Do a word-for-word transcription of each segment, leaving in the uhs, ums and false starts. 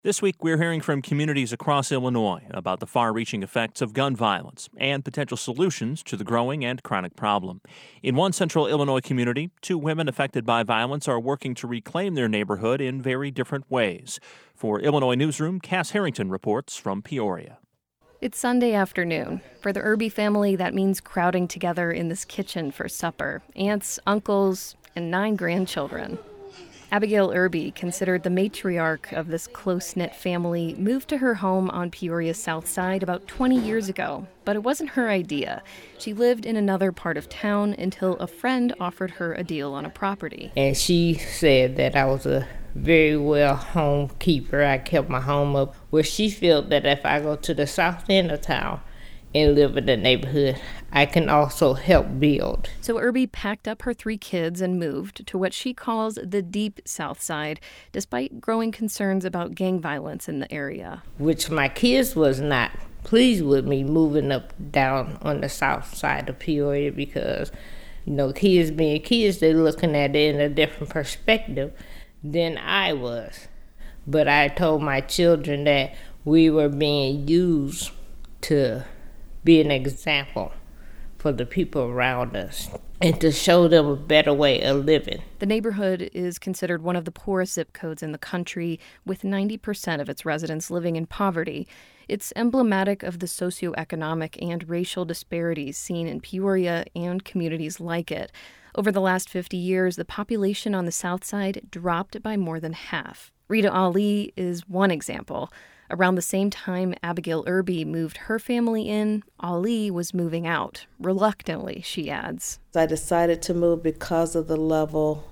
This week, we're hearing from communities across Illinois about the far-reaching effects of gun violence and potential solutions to the growing and chronic problem. In one central Illinois community, two women affected by violence are working to reclaim their neighborhood in very different ways. For Illinois Newsroom, Cass Harrington reports from Peoria. It's Sunday afternoon. For the Irby family, that means crowding together in this kitchen for supper. Aunts, uncles, and nine grandchildren. Abigail Irby, considered the matriarch of this close-knit family, moved to her home on Peoria's south side about twenty years ago. But it wasn't her idea. She lived in another part of town until a friend offered her a deal on a property. And she said that I was a very well home keeper. I kept my home up. Where she felt that if I go to the south end of town and live in the neighborhood, I can also help build. So Irby packed up her three kids and moved to what she calls the deep South Side, despite growing concerns about gang violence in the area. Which my kids was not pleased with me moving up down on the south side of Peoria because, you know, kids being kids, they're looking at it in a different perspective than I was. But I told my children that we were being used to be an example for the people around us and to show them a better way of living. The neighborhood is considered one of the poorest zip codes in the country, with ninety percent of its residents living in poverty. It's emblematic of the socioeconomic and racial disparities seen in Peoria and communities like it. Over the last fifty years, the population on the south side dropped by more than half. Rita Ali is one example. Around the same time Abigail Irby moved her family in, Ali was moving out. Reluctantly, she adds. I decided to move because of the level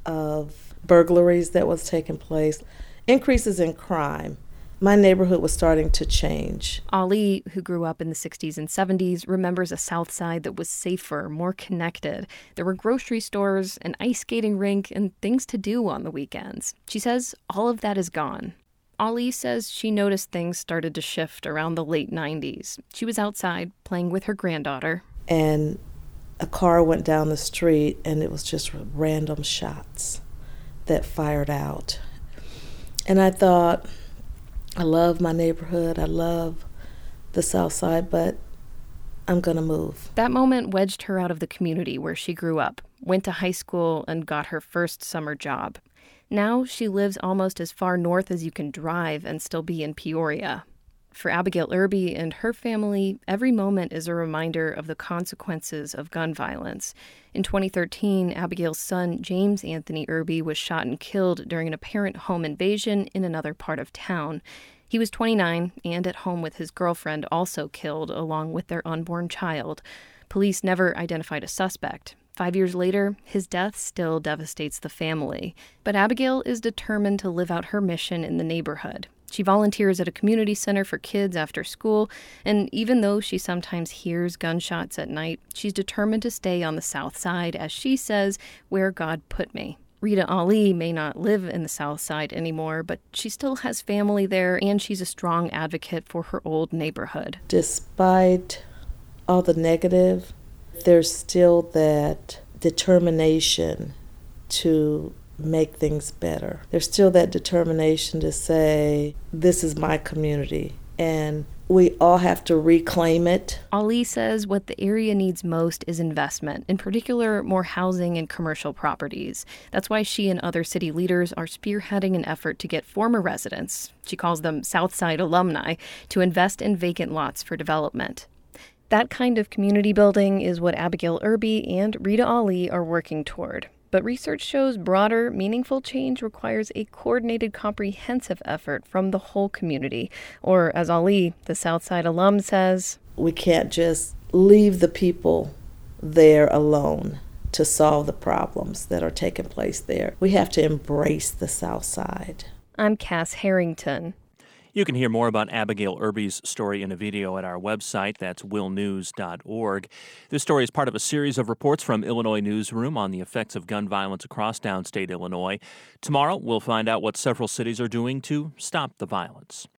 of burglaries that was taking place, increases in crime. My neighborhood was starting to change. Ali, who grew up in the sixties and seventies, remembers a South Side that was safer, more connected. There were grocery stores, an ice skating rink, and things to do on the weekends. She says all of that is gone. Ali says she noticed things started to shift around the late nineties. She was outside playing with her granddaughter. And a car went down the street, and it was just random shots that fired out. And I thought, I love my neighborhood, I love the South Side, but I'm gonna move. That moment wedged her out of the community where she grew up, went to high school, and got her first summer job. Now she lives almost as far north as you can drive and still be in Peoria. For Abigail Irby and her family, every moment is a reminder of the consequences of gun violence. In twenty thirteen, Abigail's son, James Anthony Irby, was shot and killed during an apparent home invasion in another part of town. He was twenty-nine and at home with his girlfriend, also killed, along with their unborn child. Police never identified a suspect. Five years later, his death still devastates the family. But Abigail is determined to live out her mission in the neighborhood. She volunteers at a community center for kids after school, and even though she sometimes hears gunshots at night, she's determined to stay on the south side, as she says, where God put me. Rita Ali may not live in the south side anymore, but she still has family there, and she's a strong advocate for her old neighborhood. Despite all the negative, there's still that determination to make things better. There's still that determination to say, this is my community, and we all have to reclaim it. Ali says what the area needs most is investment, in particular more housing and commercial properties. That's why she and other city leaders are spearheading an effort to get former residents, she calls them Southside alumni, to invest in vacant lots for development. That kind of community building is what Abigail Irby and Rita Ali are working toward. But research shows broader, meaningful change requires a coordinated, comprehensive effort from the whole community. Or, as Ali, the Southside alum, says, we can't just leave the people there alone to solve the problems that are taking place there. We have to embrace the South Side. I'm Cass Harrington. You can hear more about Abigail Irby's story in a video at our website. That's will news dot org. This story is part of a series of reports from Illinois Newsroom on the effects of gun violence across downstate Illinois. Tomorrow, we'll find out what several cities are doing to stop the violence.